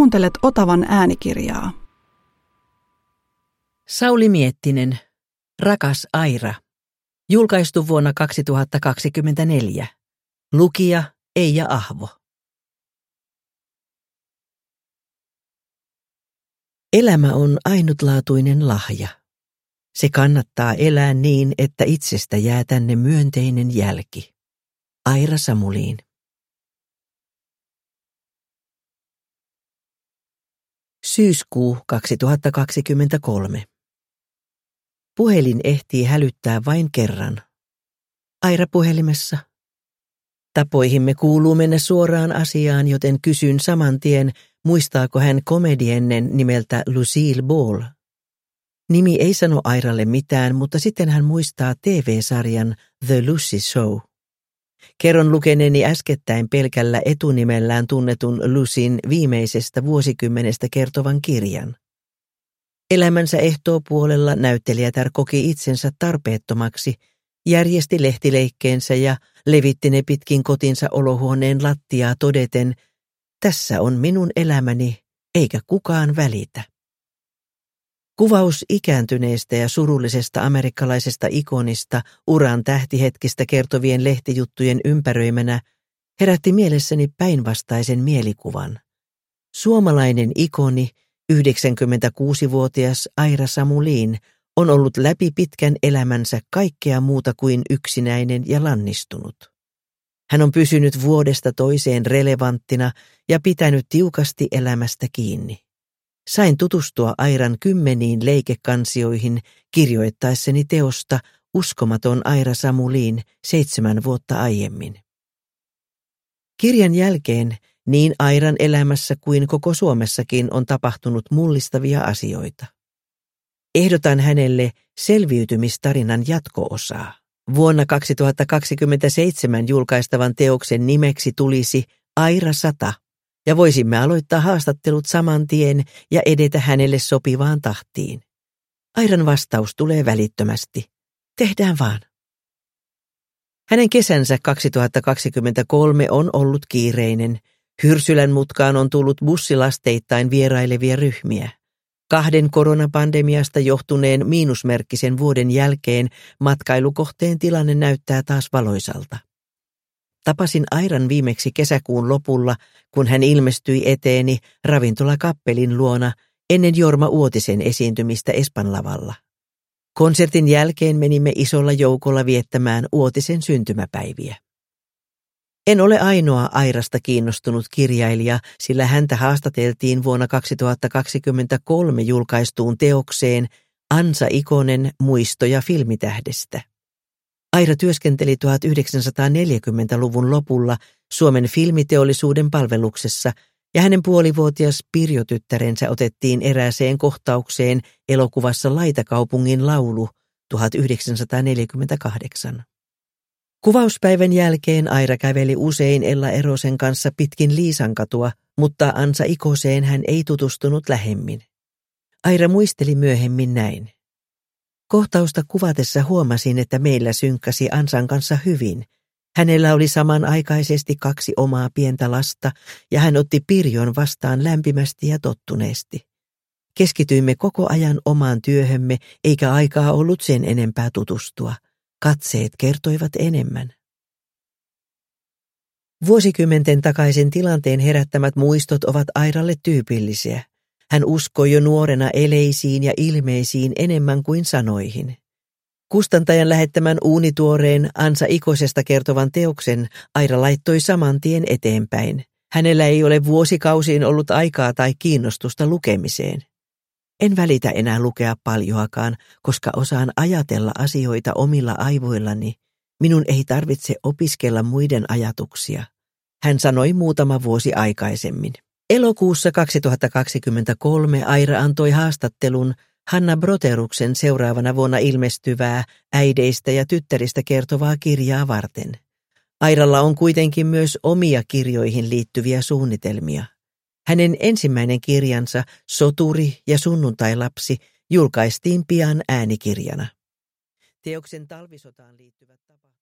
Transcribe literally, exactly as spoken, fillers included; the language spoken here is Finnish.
Kuuntelet Otavan äänikirjaa. Sauli Miettinen, Rakas Aira. Julkaistu vuonna kaksituhattakaksikymmentäneljä. Lukija Eija Ahvo. Elämä on ainutlaatuinen lahja. Se kannattaa elää niin, että itsestä jää tänne myönteinen jälki. Aira Samuliin. Syyskuu kaksituhattakaksikymmentäkolme. Puhelin ehtii hälyttää vain kerran. Aira puhelimessa. Tapoihimme kuuluu mennä suoraan asiaan, joten kysyn saman tien, muistaako hän komediennen nimeltä Lucille Ball. Nimi ei sano Airalle mitään, mutta sitten hän muistaa T V-sarjan The Lucy Show. Kerron lukeneeni äskettäin pelkällä etunimellään tunnetun Lucyn viimeisestä vuosikymmenestä kertovan kirjan. Elämänsä ehtoopuolella näyttelijätär koki itsensä tarpeettomaksi, järjesti lehtileikkeensä ja levitti ne pitkin kotinsa olohuoneen lattiaa todeten, tässä on minun elämäni, eikä kukaan välitä. Kuvaus ikääntyneestä ja surullisesta amerikkalaisesta ikonista uran tähtihetkistä kertovien lehtijuttujen ympäröimänä herätti mielessäni päinvastaisen mielikuvan. Suomalainen ikoni, yhdeksänkymmentäkuusivuotias Aira Samuliin, on ollut läpi pitkän elämänsä kaikkea muuta kuin yksinäinen ja lannistunut. Hän on pysynyt vuodesta toiseen relevanttina ja pitänyt tiukasti elämästä kiinni. Sain tutustua Airan kymmeniin leikekansioihin kirjoittaessani teosta Uskomaton Aira Samuliin seitsemän vuotta aiemmin. Kirjan jälkeen niin Airan elämässä kuin koko Suomessakin on tapahtunut mullistavia asioita. Ehdotan hänelle selviytymistarinan jatko-osaa. Vuonna kaksituhattakaksikymmentäseitsemän julkaistavan teoksen nimeksi tulisi Aira sata, ja voisimme aloittaa haastattelut saman tien ja edetä hänelle sopivaan tahtiin. Airan vastaus tulee välittömästi. Tehdään vaan. Hänen kesänsä kaksituhattakaksikymmentäkolme on ollut kiireinen. Hyrsylän mutkaan on tullut bussilasteittain vierailevia ryhmiä. Kahden koronapandemiasta johtuneen miinusmerkkisen vuoden jälkeen matkailukohteen tilanne näyttää taas valoisalta. Tapasin Airan viimeksi kesäkuun lopulla, kun hän ilmestyi eteeni ravintola Kappelin luona ennen Jorma Uotisen esiintymistä Espanlavalla. Konsertin jälkeen menimme isolla joukolla viettämään Uotisen syntymäpäiviä. En ole ainoa Airasta kiinnostunut kirjailija, sillä häntä haastateltiin vuonna kaksituhattakaksikymmentäkolme julkaistuun teokseen Ansa Ikonen muistoja filmitähdestä. Aira työskenteli tuhatyhdeksänsataaneljäkymmentäluvun lopulla Suomen filmiteollisuuden palveluksessa ja hänen puolivuotias Pirjo-tyttärensä otettiin erääseen kohtaukseen elokuvassa Laitakaupungin laulu tuhatyhdeksänsataaneljäkymmentäkahdeksan. Kuvauspäivän jälkeen Aira käveli usein Ella Erosen kanssa pitkin Liisankatua, mutta Ansa Ikoseen hän ei tutustunut lähemmin. Aira muisteli myöhemmin näin. Kohtausta kuvatessa huomasin, että meillä synkkasi Ansan kanssa hyvin. Hänellä oli samanaikaisesti kaksi omaa pientä lasta ja hän otti Pirjon vastaan lämpimästi ja tottuneesti. Keskityimme koko ajan omaan työhömme eikä aikaa ollut sen enempää tutustua. Katseet kertoivat enemmän. Vuosikymmenten takaisen tilanteen herättämät muistot ovat Airalle tyypillisiä. Hän uskoi jo nuorena eleisiin ja ilmeisiin enemmän kuin sanoihin. Kustantajan lähettämän uunituoreen Ansa Ikosesta kertovan teoksen Aira laittoi saman tien eteenpäin. Hänellä ei ole vuosikausiin ollut aikaa tai kiinnostusta lukemiseen. En välitä enää lukea paljoakaan, koska osaan ajatella asioita omilla aivoillani. Minun ei tarvitse opiskella muiden ajatuksia. Hän sanoi muutama vuosi aikaisemmin. Elokuussa kaksituhattakaksikymmentäkolme Aira antoi haastattelun Hanna Broteruksen seuraavana vuonna ilmestyvää äideistä ja tyttäristä kertovaa kirjaa varten. Airalla on kuitenkin myös omia kirjoihin liittyviä suunnitelmia. Hänen ensimmäinen kirjansa Soturi ja sunnuntailapsi julkaistiin pian äänikirjana. Teoksen talvisotaan liittyvät tapahtumat